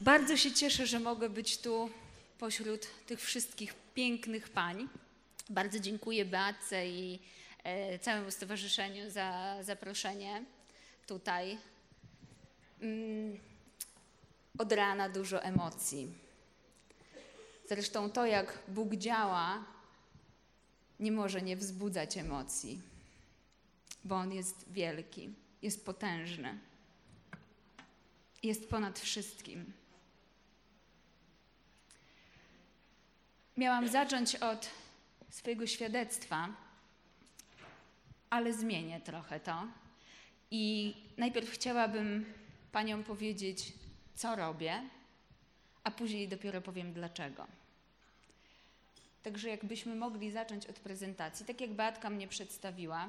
Bardzo się cieszę, że mogę być tu pośród tych wszystkich pięknych pań. Bardzo dziękuję Beatce i całemu stowarzyszeniu za zaproszenie tutaj. Od rana dużo emocji. Zresztą to, jak Bóg działa, nie może nie wzbudzać emocji, bo On jest wielki, jest potężny, jest ponad wszystkim. Miałam zacząć od swojego świadectwa, ale zmienię trochę to. I najpierw chciałabym Paniom powiedzieć, co robię, a później dopiero powiem dlaczego. Także jakbyśmy mogli zacząć od prezentacji, tak jak Beatka mnie przedstawiła,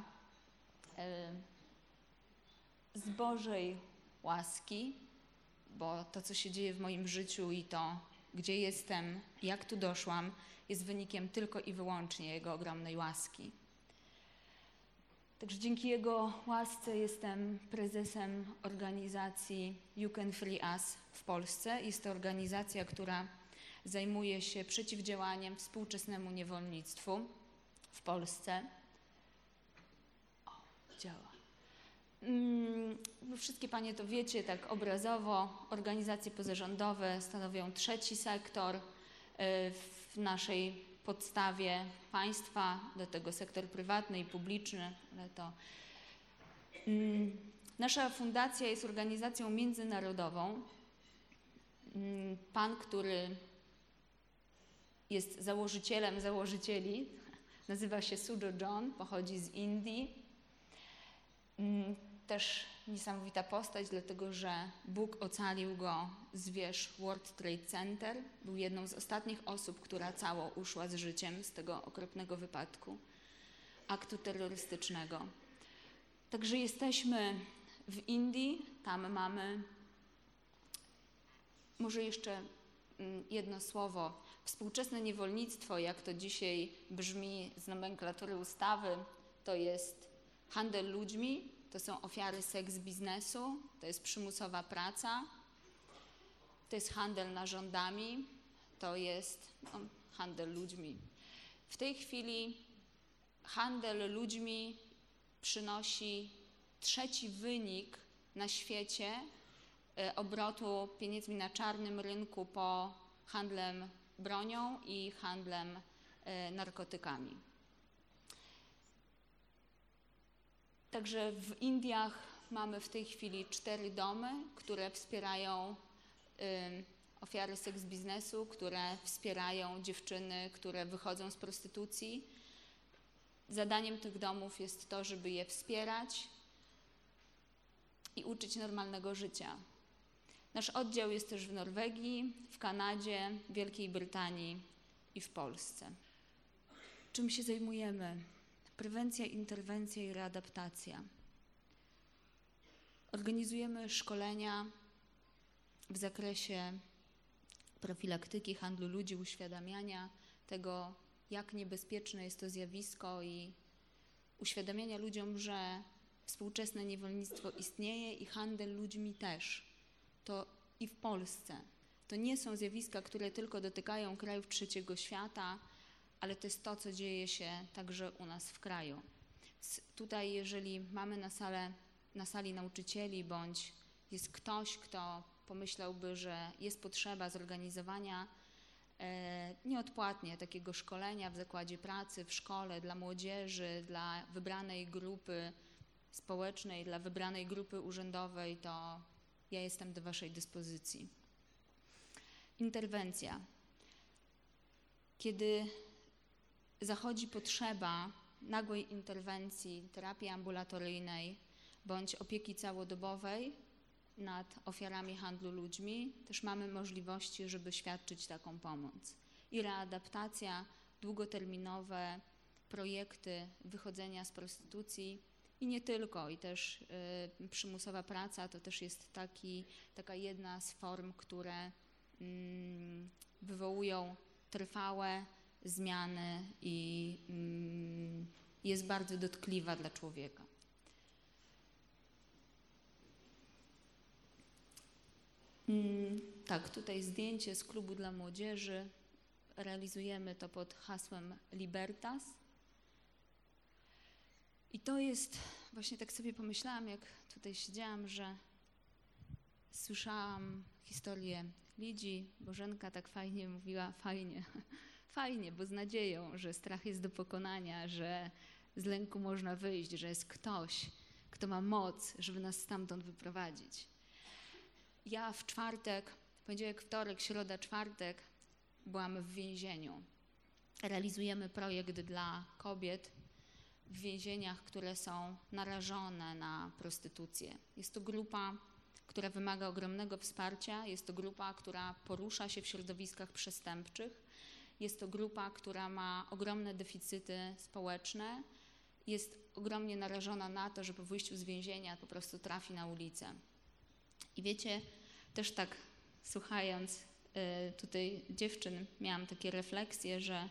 z Bożej łaski, bo to, co się dzieje w moim życiu i to, gdzie jestem, jak tu doszłam, jest wynikiem tylko i wyłącznie Jego ogromnej łaski. Także dzięki Jego łasce jestem prezesem organizacji You Can Free Us w Polsce. Jest to organizacja, która zajmuje się przeciwdziałaniem współczesnemu niewolnictwu w Polsce. O, działa. Wszystkie Panie to wiecie, tak obrazowo, organizacje pozarządowe stanowią trzeci sektor w naszej podstawie państwa, do tego sektor prywatny i publiczny. Ale to nasza fundacja jest organizacją międzynarodową. Pan, który jest założycielem założycieli, nazywa się Sujo John, pochodzi z Indii. Też niesamowita postać, dlatego że Bóg ocalił go z wież World Trade Center. Był jedną z ostatnich osób, która cało uszła z życiem z tego okropnego wypadku, aktu terrorystycznego. Także jesteśmy w Indii, tam mamy, może jeszcze jedno słowo, współczesne niewolnictwo, jak to dzisiaj brzmi z nomenklatury ustawy, to jest handel ludźmi, to są ofiary seks biznesu, to jest przymusowa praca, to jest handel narządami, to jest handel ludźmi. W tej chwili handel ludźmi przynosi trzeci wynik na świecie obrotu pieniędzmi na czarnym rynku po handlem bronią i handlem narkotykami. Także w Indiach mamy w tej chwili 4 domy, które wspierają ofiary seks biznesu, które wspierają dziewczyny, które wychodzą z prostytucji. Zadaniem tych domów jest to, żeby je wspierać i uczyć normalnego życia. Nasz oddział jest też w Norwegii, w Kanadzie, Wielkiej Brytanii i w Polsce. Czym się zajmujemy? Prewencja, interwencja i readaptacja. Organizujemy szkolenia w zakresie profilaktyki handlu ludzi, uświadamiania tego, jak niebezpieczne jest to zjawisko i uświadamiania ludziom, że współczesne niewolnictwo istnieje i handel ludźmi też. To i w Polsce. To nie są zjawiska, które tylko dotykają krajów trzeciego świata, ale to jest to, co dzieje się także u nas w kraju. Tutaj, jeżeli mamy na sali nauczycieli, bądź jest ktoś, kto pomyślałby, że jest potrzeba zorganizowania nieodpłatnie takiego szkolenia w zakładzie pracy, w szkole, dla młodzieży, dla wybranej grupy społecznej, dla wybranej grupy urzędowej, to ja jestem do Waszej dyspozycji. Interwencja. Kiedy zachodzi potrzeba nagłej interwencji, terapii ambulatoryjnej bądź opieki całodobowej nad ofiarami handlu ludźmi, też mamy możliwości, żeby świadczyć taką pomoc. I readaptacja, długoterminowe projekty wychodzenia z prostytucji i nie tylko, i też przymusowa praca to też jest taka jedna z form, które wywołują trwałe zmiany i jest bardzo dotkliwa dla człowieka. Tak, tutaj zdjęcie z klubu dla młodzieży. Realizujemy to pod hasłem Libertas. I to jest, właśnie tak sobie pomyślałam, jak tutaj siedziałam, że słyszałam historię Lidzi. Bożenka tak fajnie mówiła, fajnie, bo z nadzieją, że strach jest do pokonania, że z lęku można wyjść, że jest ktoś, kto ma moc, żeby nas stamtąd wyprowadzić. Ja w czwartek, poniedziałek, wtorek, środa, czwartek byłam w więzieniu. Realizujemy projekt dla kobiet w więzieniach, które są narażone na prostytucję. Jest to grupa, która wymaga ogromnego wsparcia, jest to grupa, która porusza się w środowiskach przestępczych, jest to grupa, która ma ogromne deficyty społeczne, jest ogromnie narażona na to, że po wyjściu z więzienia po prostu trafi na ulicę. I wiecie, też tak słuchając tutaj dziewczyn, miałam takie refleksje, że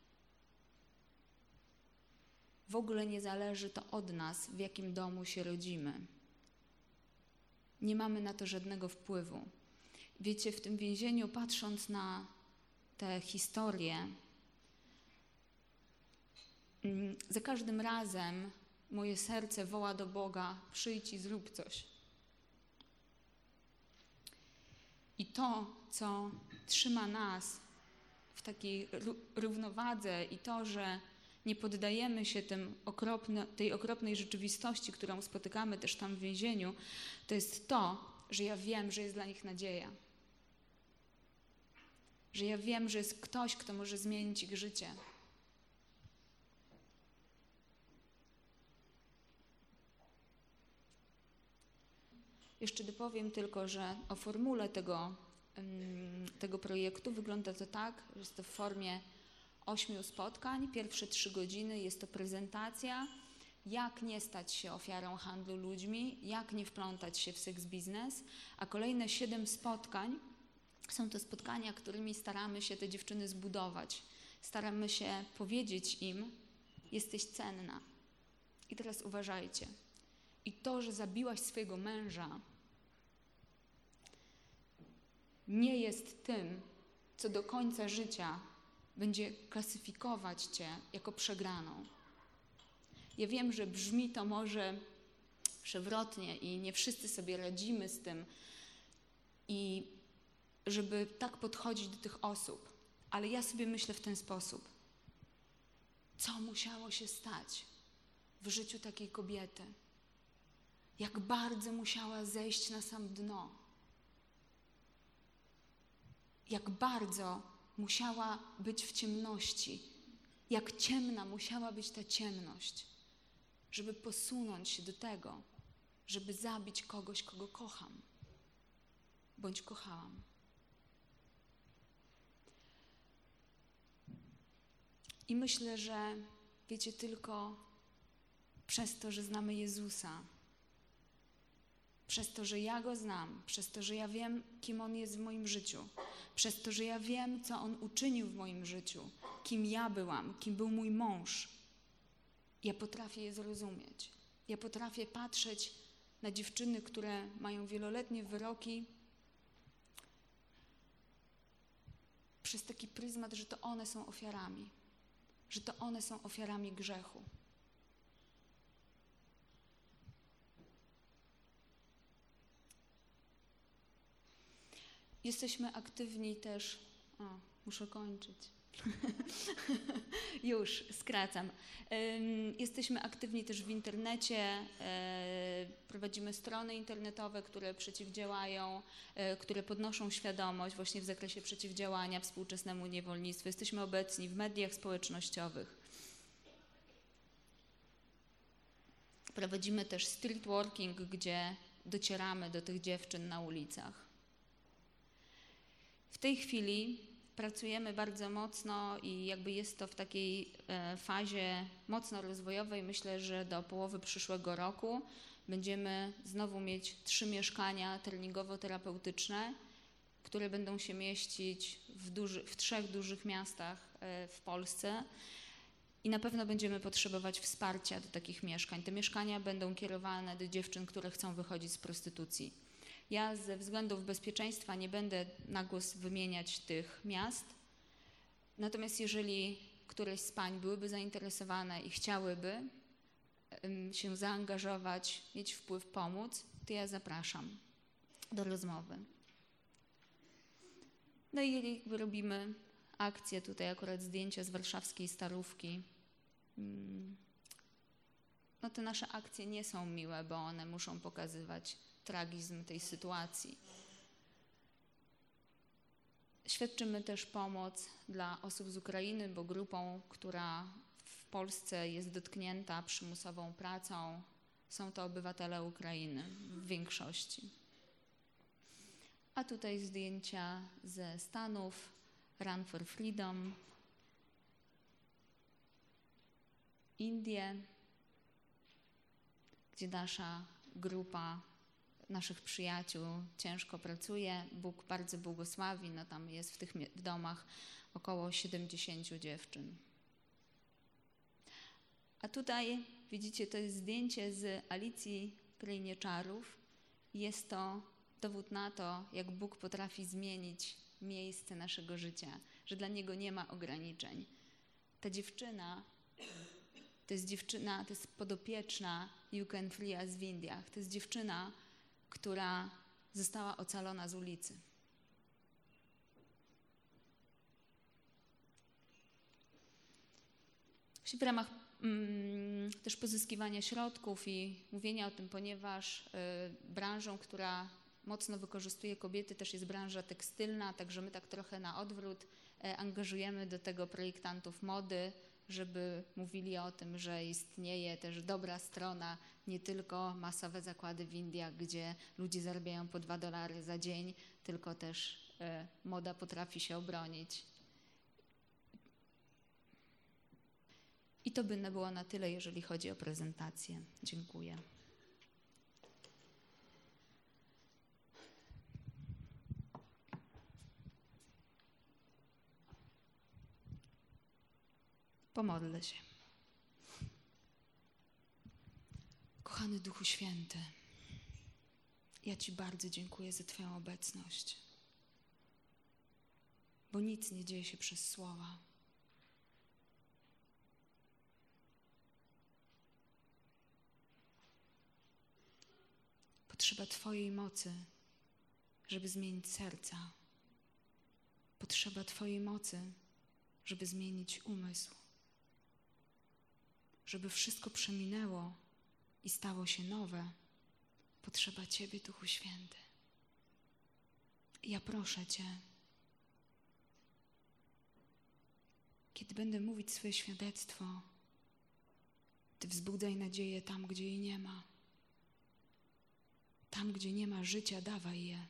w ogóle nie zależy to od nas, w jakim domu się rodzimy. Nie mamy na to żadnego wpływu. Wiecie, w tym więzieniu, patrząc na te historie, za każdym razem moje serce woła do Boga: przyjdź i zrób coś. I to, co trzyma nas w takiej równowadze i to, że nie poddajemy się tej okropnej rzeczywistości, którą spotykamy też tam w więzieniu, to jest to, że ja wiem, że jest dla nich nadzieja. Że ja wiem, że jest ktoś, kto może zmienić ich życie. Jeszcze dopowiem tylko, że o formule tego projektu wygląda to tak, że jest to w formie 8 spotkań. Pierwsze 3 godziny jest to prezentacja, jak nie stać się ofiarą handlu ludźmi, jak nie wplątać się w seks biznes, a kolejne 7 spotkań są to spotkania, którymi staramy się te dziewczyny zbudować. Staramy się powiedzieć im: jesteś cenna. I teraz uważajcie. I to, że zabiłaś swojego męża, nie jest tym, co do końca życia będzie klasyfikować cię jako przegraną. Ja wiem, że brzmi to może przewrotnie i nie wszyscy sobie radzimy z tym, i żeby tak podchodzić do tych osób, ale ja sobie myślę w ten sposób: co musiało się stać w życiu takiej kobiety? Jak bardzo musiała zejść na sam dno? Jak bardzo musiała być w ciemności? Jak ciemna musiała być ta ciemność, żeby posunąć się do tego, żeby zabić kogoś, kogo kocham bądź kochałam. I myślę, że wiecie, tylko przez to, że znamy Jezusa, przez to, że ja Go znam, przez to, że ja wiem, kim On jest w moim życiu, przez to, że ja wiem, co On uczynił w moim życiu, kim ja byłam, kim był mój mąż, ja potrafię je zrozumieć. Ja potrafię patrzeć na dziewczyny, które mają wieloletnie wyroki, przez taki pryzmat, że to one są ofiarami, że to one są ofiarami grzechu. Jesteśmy aktywni też, muszę kończyć, już skracam. Jesteśmy aktywni też w internecie, prowadzimy strony internetowe, które przeciwdziałają, które podnoszą świadomość właśnie w zakresie przeciwdziałania współczesnemu niewolnictwu. Jesteśmy obecni w mediach społecznościowych. Prowadzimy też street working, gdzie docieramy do tych dziewczyn na ulicach. W tej chwili pracujemy bardzo mocno i jakby jest to w takiej fazie mocno rozwojowej. Myślę, że do połowy przyszłego roku będziemy znowu mieć 3 mieszkania treningowo-terapeutyczne, które będą się mieścić w 3 dużych miastach w Polsce. I na pewno będziemy potrzebować wsparcia do takich mieszkań. Te mieszkania będą kierowane do dziewczyn, które chcą wychodzić z prostytucji. Ja ze względów bezpieczeństwa nie będę na głos wymieniać tych miast. Natomiast jeżeli któreś z pań byłyby zainteresowane i chciałyby się zaangażować, mieć wpływ, pomóc, to ja zapraszam do rozmowy. No i jakby robimy akcję, tutaj akurat zdjęcia z warszawskiej Starówki. No te nasze akcje nie są miłe, bo one muszą pokazywać tragizm tej sytuacji. Świadczymy też pomoc dla osób z Ukrainy, bo grupą, która w Polsce jest dotknięta przymusową pracą, są to obywatele Ukrainy w większości. A tutaj zdjęcia ze Stanów, Run for Freedom, Indie, gdzie nasza grupa naszych przyjaciół ciężko pracuje. Bóg bardzo błogosławi, no tam jest w tych domach około 70 dziewczyn. A tutaj widzicie, to jest zdjęcie z Alicji w Krainie Czarów. Jest to dowód na to, jak Bóg potrafi zmienić miejsce naszego życia, że dla Niego nie ma ograniczeń. Ta dziewczyna, to jest podopieczna You Can Free Us w Indiach. To jest dziewczyna, która została ocalona z ulicy. W ramach też pozyskiwania środków i mówienia o tym, ponieważ branżą, która mocno wykorzystuje kobiety, też jest branża tekstylna, także my tak trochę na odwrót angażujemy do tego projektantów mody, żeby mówili o tym, że istnieje też dobra strona, nie tylko masowe zakłady w Indiach, gdzie ludzie zarabiają po $2 za dzień, tylko też moda potrafi się obronić. I to by było na tyle, jeżeli chodzi o prezentację. Dziękuję. Pomodlę się. Kochany Duchu Święty, ja Ci bardzo dziękuję za Twoją obecność, bo nic nie dzieje się przez słowa. Potrzeba Twojej mocy, żeby zmienić serca. Potrzeba Twojej mocy, żeby zmienić umysł. Żeby wszystko przeminęło i stało się nowe, potrzeba Ciebie, Duchu Święty. I ja proszę Cię, kiedy będę mówić swoje świadectwo, Ty wzbudzaj nadzieję tam, gdzie jej nie ma. Tam, gdzie nie ma życia, dawaj je.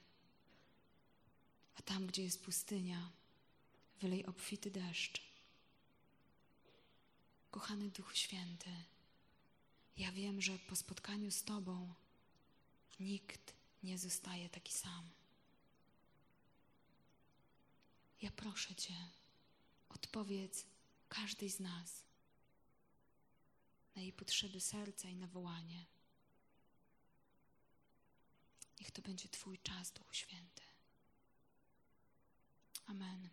A tam, gdzie jest pustynia, wylej obfity deszcz. Kochany Duchu Święty, ja wiem, że po spotkaniu z Tobą nikt nie zostaje taki sam. Ja proszę Cię, odpowiedz każdej z nas na jej potrzeby serca i na wołanie. Niech to będzie Twój czas, Duchu Święty. Amen.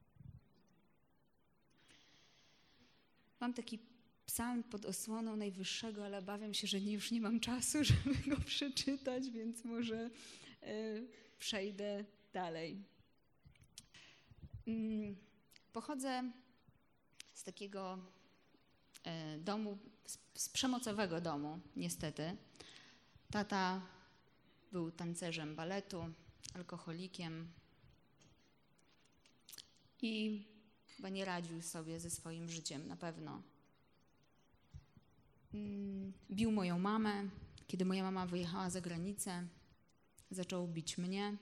Mam taki psalm pod osłoną Najwyższego, ale obawiam się, że już nie mam czasu, żeby go przeczytać, więc może przejdę dalej. Pochodzę z takiego domu, z przemocowego domu, niestety. Tata był tancerzem baletu, alkoholikiem i chyba nie radził sobie ze swoim życiem, na pewno. Bił moją mamę. Kiedy moja mama wyjechała za granicę, zaczął bić mnie,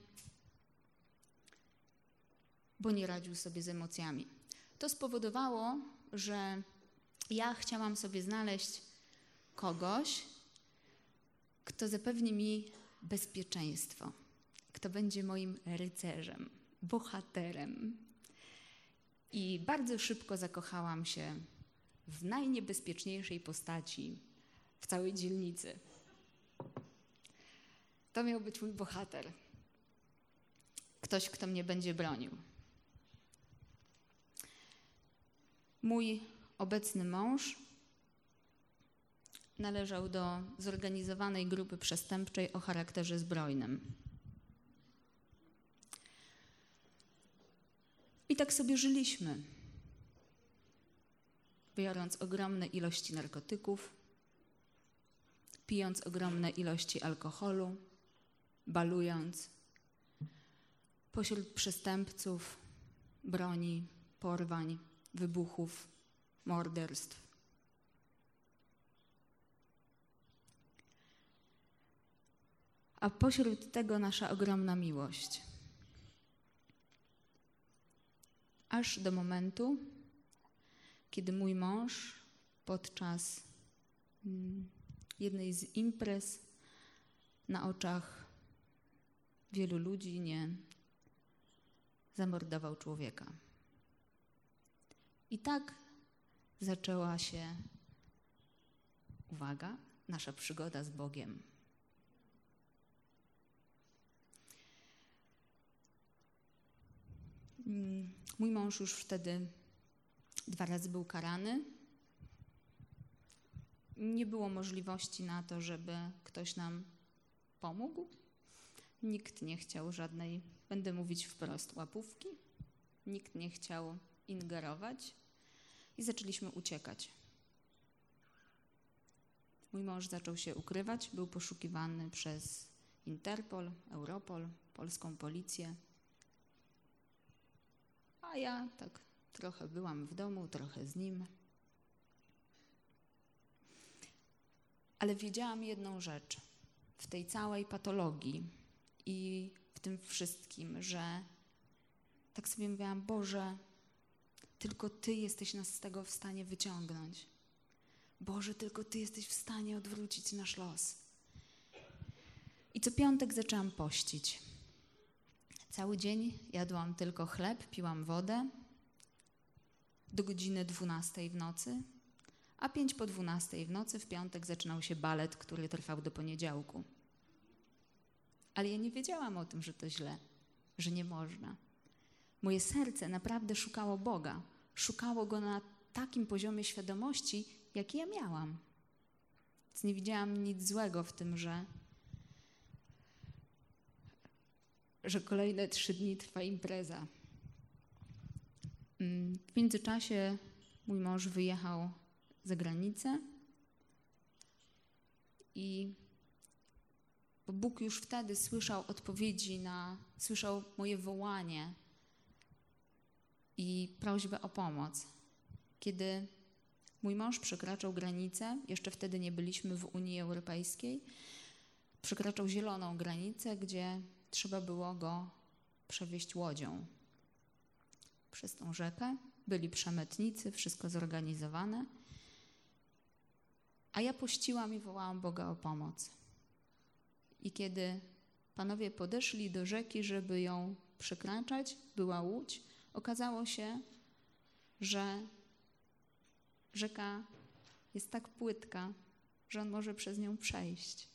bo nie radził sobie z emocjami. To spowodowało, że ja chciałam sobie znaleźć kogoś, kto zapewni mi bezpieczeństwo, kto będzie moim rycerzem, bohaterem. I bardzo szybko zakochałam się w najniebezpieczniejszej postaci w całej dzielnicy. To miał być mój bohater. Ktoś, kto mnie będzie bronił. Mój obecny mąż należał do zorganizowanej grupy przestępczej o charakterze zbrojnym. I tak sobie żyliśmy, biorąc ogromne ilości narkotyków, pijąc ogromne ilości alkoholu, balując pośród przestępców, broni, porwań, wybuchów, morderstw. A pośród tego nasza ogromna miłość. Aż do momentu, kiedy mój mąż podczas jednej z imprez na oczach wielu ludzi nie zamordował człowieka. I tak zaczęła się, uwaga, nasza przygoda z Bogiem. Mój mąż już wtedy 2 razy był karany. Nie było możliwości na to, żeby ktoś nam pomógł. Nikt nie chciał żadnej, będę mówić wprost, łapówki. Nikt nie chciał ingerować i zaczęliśmy uciekać. Mój mąż zaczął się ukrywać, był poszukiwany przez Interpol, Europol, polską policję. A ja tak trochę byłam w domu, trochę z nim. Ale wiedziałam jedną rzecz w tej całej patologii i w tym wszystkim, że tak sobie mówiłam, Boże, tylko Ty jesteś nas z tego w stanie wyciągnąć. Boże, tylko Ty jesteś w stanie odwrócić nasz los. I co piątek zaczęłam pościć. Cały dzień jadłam tylko chleb, piłam wodę do godziny 12 w nocy, a 5 po 12 w nocy w piątek zaczynał się balet, który trwał do poniedziałku. Ale ja nie wiedziałam o tym, że to źle, że nie można. Moje serce naprawdę szukało Boga. Szukało Go na takim poziomie świadomości, jaki ja miałam. Więc nie widziałam nic złego w tym, że kolejne 3 dni trwa impreza. W międzyczasie mój mąż wyjechał za granicę i bo Bóg już wtedy słyszał odpowiedzi słyszał moje wołanie i prośbę o pomoc. Kiedy mój mąż przekraczał granicę, jeszcze wtedy nie byliśmy w Unii Europejskiej, przekraczał zieloną granicę, gdzie trzeba było go przewieźć łodzią przez tą rzekę. Byli przemytnicy, wszystko zorganizowane. A ja pościłam i wołałam Boga o pomoc. I kiedy panowie podeszli do rzeki, żeby ją przekraczać, była łódź, okazało się, że rzeka jest tak płytka, że on może przez nią przejść.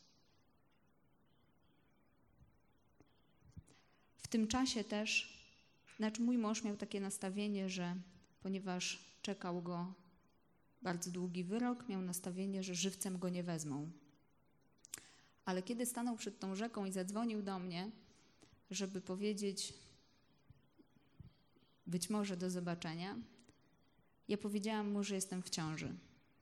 W tym czasie też, mój mąż miał takie nastawienie, że ponieważ czekał go bardzo długi wyrok, miał nastawienie, że żywcem go nie wezmą. Ale kiedy stanął przed tą rzeką i zadzwonił do mnie, żeby powiedzieć być może do zobaczenia, ja powiedziałam mu, że jestem w ciąży.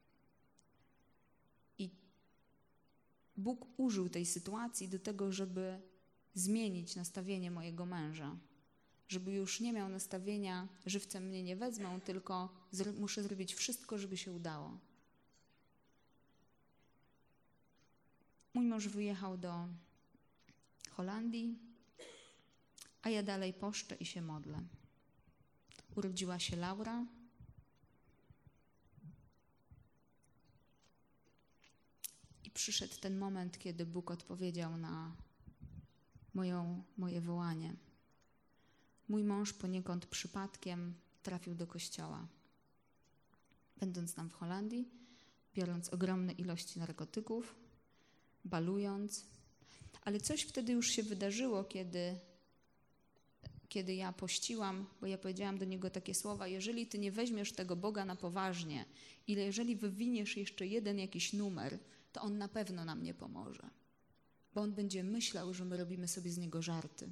I Bóg użył tej sytuacji do tego, żeby zmienić nastawienie mojego męża. Żeby już nie miał nastawienia, żywcem mnie nie wezmą, tylko muszę zrobić wszystko, żeby się udało. Mój mąż wyjechał do Holandii, a ja dalej poszczę i się modlę. Urodziła się Laura. I przyszedł ten moment, kiedy Bóg odpowiedział na moje wołanie. Mój mąż poniekąd przypadkiem trafił do kościoła. Będąc tam w Holandii, biorąc ogromne ilości narkotyków, balując. Ale coś wtedy już się wydarzyło, kiedy ja pościłam, bo ja powiedziałam do niego takie słowa: jeżeli ty nie weźmiesz tego Boga na poważnie, jeżeli wywiniesz jeszcze jeden jakiś numer, to on na pewno nam nie pomoże. Bo on będzie myślał, że my robimy sobie z niego żarty.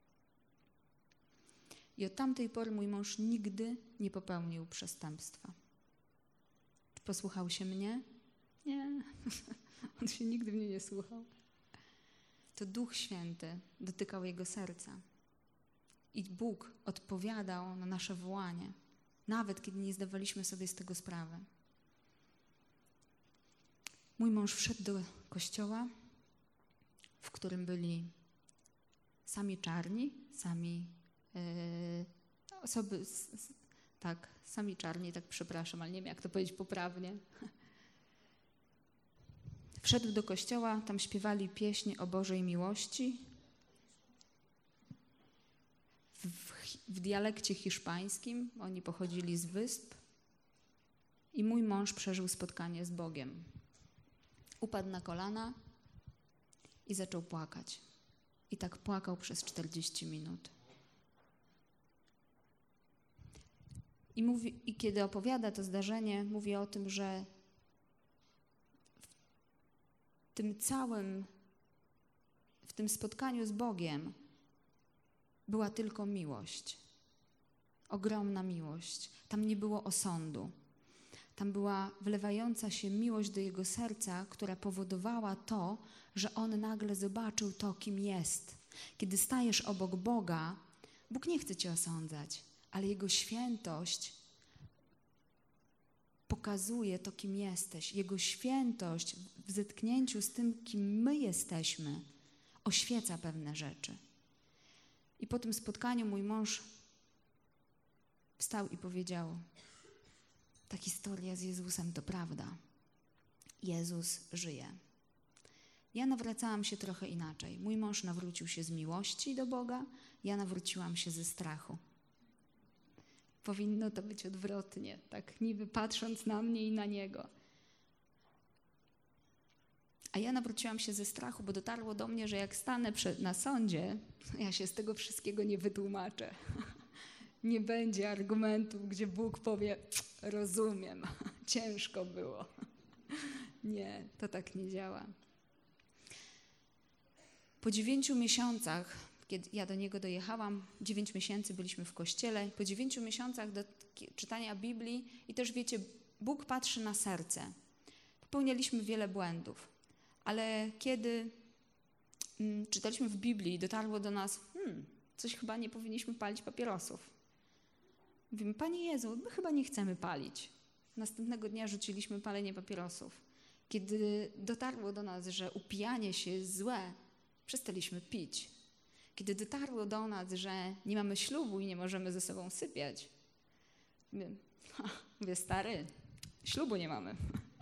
I od tamtej pory mój mąż nigdy nie popełnił przestępstwa. Posłuchał się mnie? Nie. On się nigdy mnie nie słuchał. To Duch Święty dotykał jego serca. I Bóg odpowiadał na nasze wołanie, nawet kiedy nie zdawaliśmy sobie z tego sprawy. Mój mąż wszedł do kościoła, w którym byli sami czarni, sami czarni, tak przepraszam, ale nie wiem, jak to powiedzieć poprawnie. Wszedł do kościoła, tam śpiewali pieśń o Bożej miłości w dialekcie hiszpańskim. Oni pochodzili z wysp i mój mąż przeżył spotkanie z Bogiem. Upadł na kolana i zaczął płakać. I tak płakał przez 40 minut. I kiedy opowiada to zdarzenie, mówi o tym, że w tym spotkaniu z Bogiem była tylko miłość. Ogromna miłość. Tam nie było osądu. Tam była wlewająca się miłość do jego serca, która powodowała to, że on nagle zobaczył to, kim jest. Kiedy stajesz obok Boga, Bóg nie chce cię osądzać, ale Jego świętość pokazuje to, kim jesteś. Jego świętość w zetknięciu z tym, kim my jesteśmy, oświeca pewne rzeczy. I po tym spotkaniu mój mąż wstał i powiedział: ta historia z Jezusem to prawda. Jezus żyje. Ja nawracałam się trochę inaczej. Mój mąż nawrócił się z miłości do Boga, ja nawróciłam się ze strachu. Powinno to być odwrotnie, tak niby patrząc na mnie i na niego. A ja nawróciłam się ze strachu, bo dotarło do mnie, że jak stanę na sądzie, ja się z tego wszystkiego nie wytłumaczę. Nie będzie argumentów, gdzie Bóg powie: rozumiem, ciężko było. Nie, to tak nie działa. Po 9 miesiącach, kiedy ja do niego dojechałam, 9 miesięcy byliśmy w kościele, po 9 miesiącach do czytania Biblii i też wiecie, Bóg patrzy na serce. Popełnialiśmy wiele błędów, ale kiedy czytaliśmy w Biblii, dotarło do nas: coś chyba nie powinniśmy palić papierosów. Mówimy: Panie Jezu, my chyba nie chcemy palić. Następnego dnia rzuciliśmy palenie papierosów. Kiedy dotarło do nas, że upijanie się jest złe, przestaliśmy pić. Kiedy dotarło do nas, że nie mamy ślubu i nie możemy ze sobą sypiać, mówię: stary, ślubu nie mamy.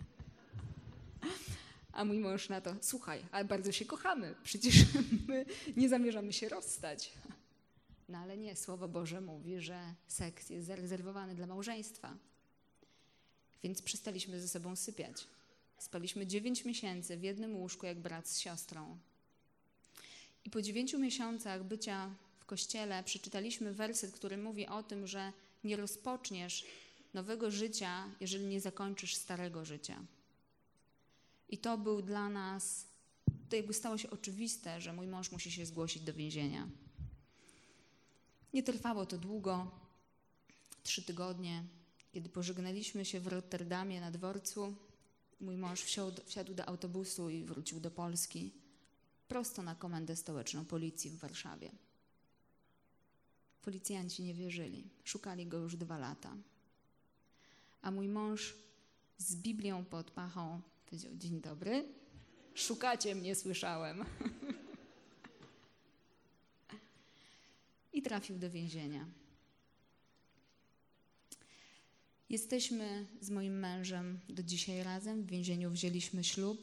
A mój mąż na to: słuchaj, ale bardzo się kochamy, przecież my nie zamierzamy się rozstać. No ale nie, Słowo Boże mówi, że seks jest zarezerwowany dla małżeństwa. Więc przestaliśmy ze sobą sypiać. Spaliśmy 9 miesięcy w jednym łóżku jak brat z siostrą. I po 9 miesiącach bycia w kościele przeczytaliśmy werset, który mówi o tym, że nie rozpoczniesz nowego życia, jeżeli nie zakończysz starego życia. I to był dla nas, to jakby stało się oczywiste, że mój mąż musi się zgłosić do więzienia. Nie trwało to długo, 3 tygodnie. Kiedy pożegnaliśmy się w Rotterdamie na dworcu, mój mąż wsiadł do autobusu i wrócił do Polski, prosto na komendę stołeczną policji w Warszawie. Policjanci nie wierzyli, szukali go już 2 lata. A mój mąż z Biblią pod pachą powiedział: dzień dobry, szukacie mnie, słyszałem. I trafił do więzienia. Jesteśmy z moim mężem do dzisiaj razem. W więzieniu wzięliśmy ślub.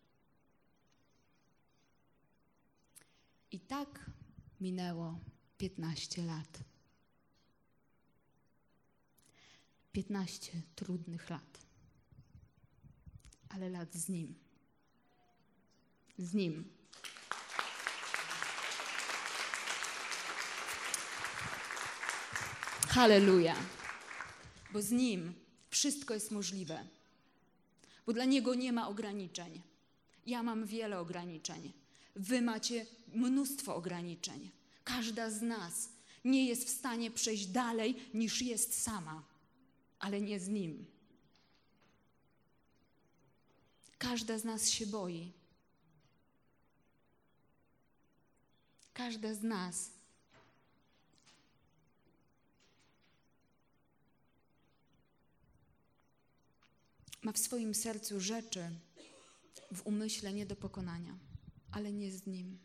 I tak minęło 15 lat. 15 trudnych lat. Ale lat z Nim. Z Nim. Halleluja. Bo z Nim wszystko jest możliwe. Bo dla Niego nie ma ograniczeń. Ja mam wiele ograniczeń. Wy macie mnóstwo ograniczeń. Każda z nas nie jest w stanie przejść dalej, niż jest sama, ale nie z Nim. Każda z nas się boi. Każda z nas ma w swoim sercu rzeczy, w umyśle nie do pokonania, ale nie z Nim.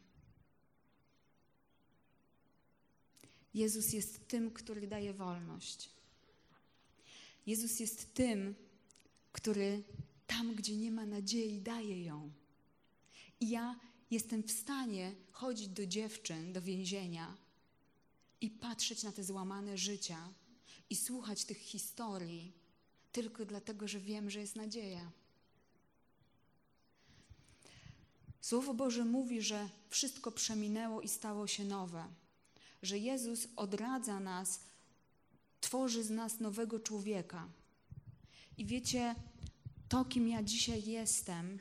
Jezus jest tym, który daje wolność. Jezus jest tym, który tam, gdzie nie ma nadziei, daje ją. I ja jestem w stanie chodzić do dziewczyn, do więzienia i patrzeć na te złamane życia i słuchać tych historii tylko dlatego, że wiem, że jest nadzieja. Słowo Boże mówi, że wszystko przeminęło i stało się nowe. Że Jezus odradza nas, tworzy z nas nowego człowieka. I wiecie, to, kim ja dzisiaj jestem,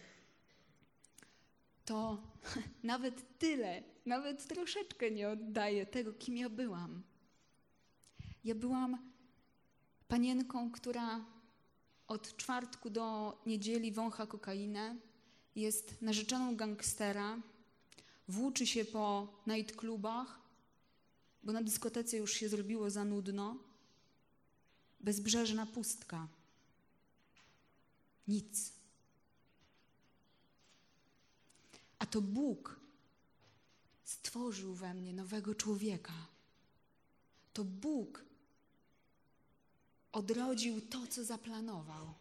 to nawet tyle, nawet troszeczkę nie oddaję tego, kim ja byłam. Ja byłam panienką, która od czwartku do niedzieli wącha kokainę, jest narzeczoną gangstera, włóczy się po nightclubach, bo na dyskotece już się zrobiło za nudno. Bezbrzeżna pustka. Nic. A to Bóg stworzył we mnie nowego człowieka. To Bóg odrodził to, co zaplanował.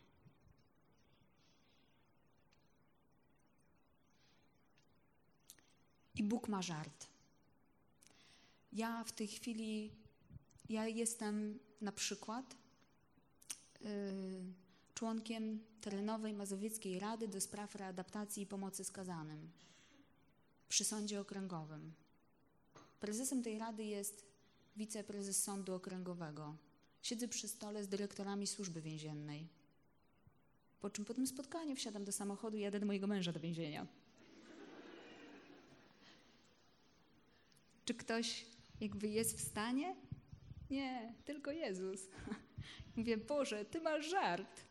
I Bóg ma żart. Ja w tej chwili, jestem na przykład członkiem terenowej Mazowieckiej Rady do spraw readaptacji i pomocy skazanym przy Sądzie Okręgowym. Prezesem tej rady jest wiceprezes Sądu Okręgowego. Siedzę przy stole z dyrektorami Służby Więziennej. Po czym po tym spotkaniu wsiadam do samochodu i jadę do mojego męża do więzienia. Czy ktoś jakby jest w stanie? Nie, tylko Jezus. Mówię, Boże, Ty masz żart.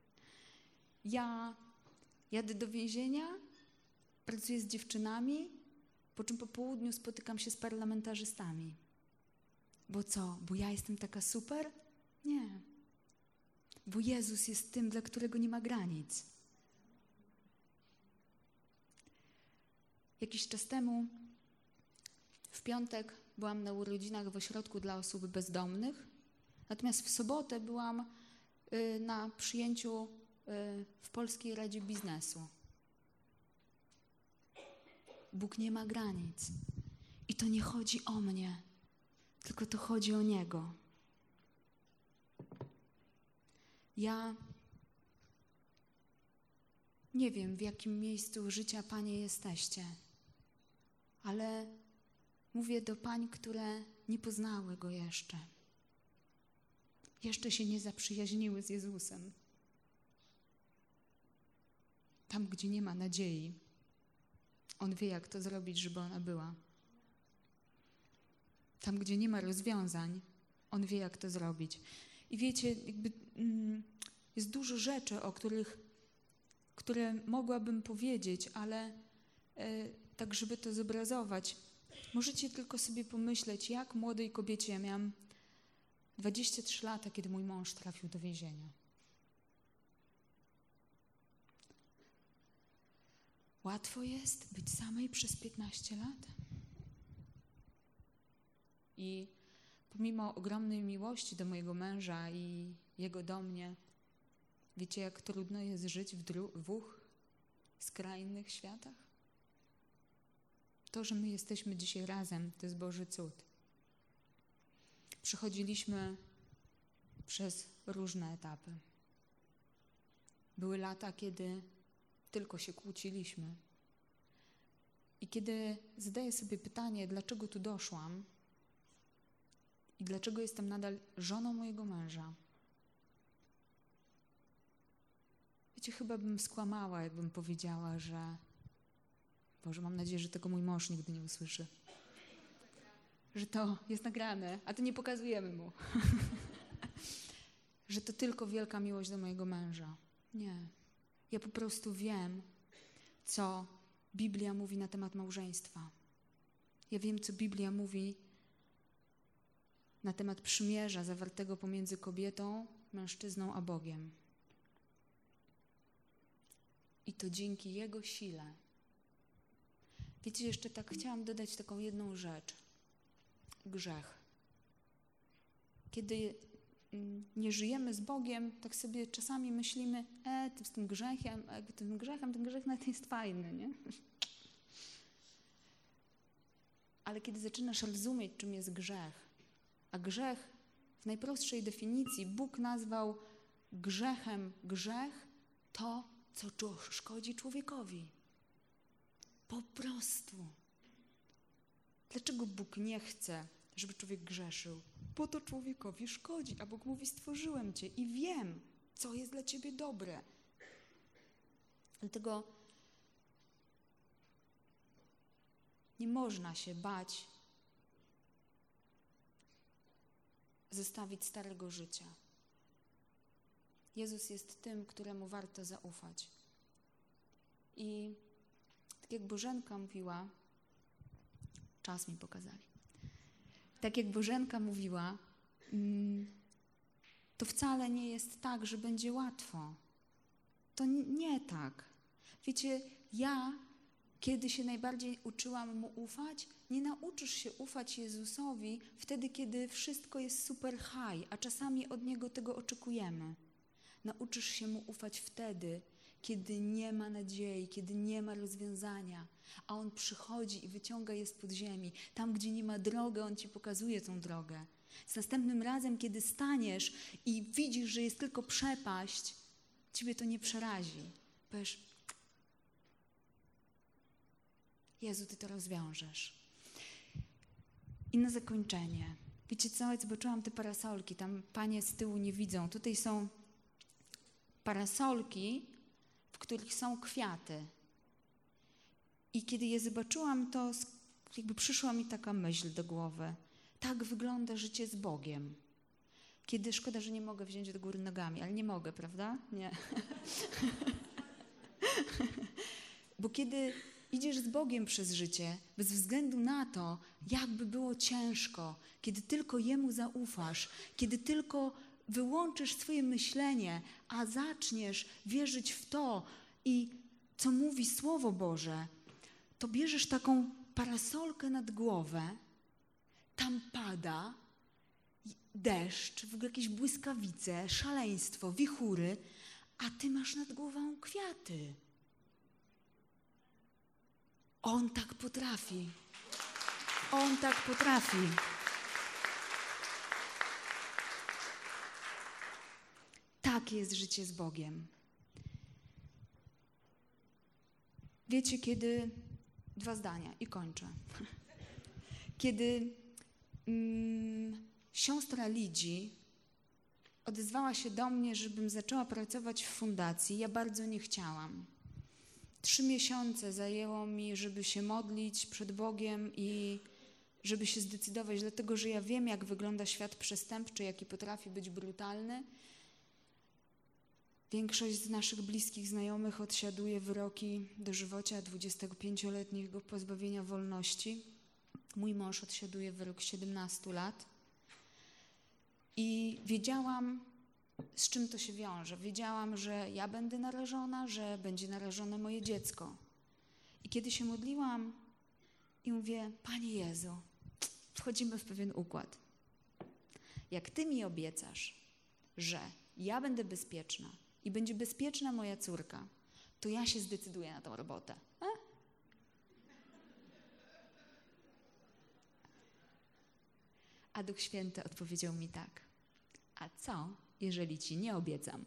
Ja jadę do więzienia, pracuję z dziewczynami, po czym po południu spotykam się z parlamentarzystami. Bo co? Bo ja jestem taka super? Nie. Bo Jezus jest tym, dla którego nie ma granic. Jakiś czas temu, w piątek, byłam na urodzinach w ośrodku dla osób bezdomnych, natomiast w sobotę byłam na przyjęciu w Polskiej Radzie Biznesu. Bóg nie ma granic. I to nie chodzi o mnie, tylko to chodzi o Niego. Ja nie wiem, w jakim miejscu życia Panie jesteście, ale mówię do pań, które nie poznały Go jeszcze. Jeszcze się nie zaprzyjaźniły z Jezusem. Tam, gdzie nie ma nadziei, On wie, jak to zrobić, żeby ona była. Tam, gdzie nie ma rozwiązań, On wie, jak to zrobić. I wiecie, jest dużo rzeczy, które mogłabym powiedzieć, ale tak, żeby to zobrazować, możecie tylko sobie pomyśleć, jak młodej kobiecie, ja miałam 23 lata, kiedy mój mąż trafił do więzienia. Łatwo jest być samej przez 15 lat? I pomimo ogromnej miłości do mojego męża i jego do mnie, wiecie, jak trudno jest żyć w dwóch skrajnych światach? To, że my jesteśmy dzisiaj razem, to jest Boży cud. Przechodziliśmy przez różne etapy. Były lata, kiedy tylko się kłóciliśmy. I kiedy zadaję sobie pytanie, dlaczego tu doszłam, I dlaczego jestem nadal żoną mojego męża? Wiecie, chyba bym skłamała, jakbym powiedziała, że... Boże, mam nadzieję, że tego mój mąż nigdy nie usłyszy. Że to jest nagrane, a to nie pokazujemy mu. Że to tylko wielka miłość do mojego męża. Nie. Ja po prostu wiem, co Biblia mówi na temat małżeństwa. Ja wiem, co Biblia mówi na temat przymierza zawartego pomiędzy kobietą, mężczyzną a Bogiem. I to dzięki Jego sile. Wiecie, jeszcze tak chciałam dodać taką jedną rzecz. Grzech. Kiedy nie żyjemy z Bogiem, tak sobie czasami myślimy, ty z tym grzechem, ten grzech nawet jest fajny, nie? Ale kiedy zaczynasz rozumieć, czym jest grzech, a grzech w najprostszej definicji Bóg nazwał grzechem grzech, to, co szkodzi człowiekowi. Po prostu. Dlaczego Bóg nie chce, żeby człowiek grzeszył? Bo to człowiekowi szkodzi, a Bóg mówi, stworzyłem cię i wiem, co jest dla ciebie dobre. Dlatego nie można się bać zostawić starego życia. Jezus jest tym, któremu warto zaufać. I tak jak Bożenka mówiła, czas mi pokazali. Tak jak Bożenka mówiła, to wcale nie jest tak, że będzie łatwo. To nie tak. Wiecie, ja, kiedy się najbardziej uczyłam Mu ufać, nie nauczysz się ufać Jezusowi wtedy, kiedy wszystko jest super high, a czasami od Niego tego oczekujemy. Nauczysz się Mu ufać wtedy, kiedy nie ma nadziei, kiedy nie ma rozwiązania, a On przychodzi i wyciąga je spod ziemi. Tam, gdzie nie ma drogi, On ci pokazuje tą drogę. Z następnym razem, kiedy staniesz i widzisz, że jest tylko przepaść, ciebie to nie przerazi. Powiesz, Jezu, Ty to rozwiążesz. I na zakończenie. Wiecie co, zobaczyłam te parasolki, tam panie z tyłu nie widzą. Tutaj są parasolki, w których są kwiaty. I kiedy je zobaczyłam, to jakby przyszła mi taka myśl do głowy. Tak wygląda życie z Bogiem. Kiedy, szkoda, że nie mogę wziąć do góry nogami, ale nie mogę, prawda? Nie. Bo kiedy idziesz z Bogiem przez życie, bez względu na to, jakby było ciężko, kiedy tylko Jemu zaufasz, kiedy tylko wyłączysz swoje myślenie, a zaczniesz wierzyć w to i co mówi Słowo Boże, to bierzesz taką parasolkę nad głowę, tam pada deszcz, w ogóle jakieś błyskawice, szaleństwo, wichury, a ty masz nad głową kwiaty. On tak potrafi. On tak potrafi. Tak jest życie z Bogiem. Wiecie, kiedy... 2 zdania i kończę. Kiedy siostra Lidzi odezwała się do mnie, żebym zaczęła pracować w fundacji, ja bardzo nie chciałam. 3 miesiące zajęło mi, żeby się modlić przed Bogiem i żeby się zdecydować, dlatego że ja wiem, jak wygląda świat przestępczy, jaki potrafi być brutalny. Większość z naszych bliskich znajomych odsiaduje wyroki dożywocia 25-letniego pozbawienia wolności. Mój mąż odsiaduje wyrok 17 lat. I wiedziałam, z czym to się wiąże. Wiedziałam, że ja będę narażona, że będzie narażone moje dziecko. I kiedy się modliłam i mówię, Panie Jezu, wchodzimy w pewien układ. Jak Ty mi obiecasz, że ja będę bezpieczna i będzie bezpieczna moja córka, to ja się zdecyduję na tą robotę. A Duch Święty odpowiedział mi tak. A co, jeżeli Ci nie obiecam?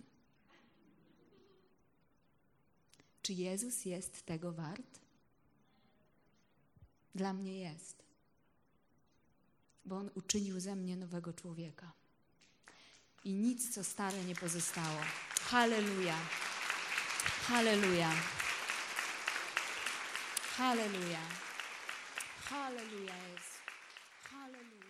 Czy Jezus jest tego wart? Dla mnie jest. bo On uczynił ze mnie nowego człowieka. I nic, co stare, nie pozostało. Halleluja! Halleluja! Halleluja! Halleluja jest! Halleluja!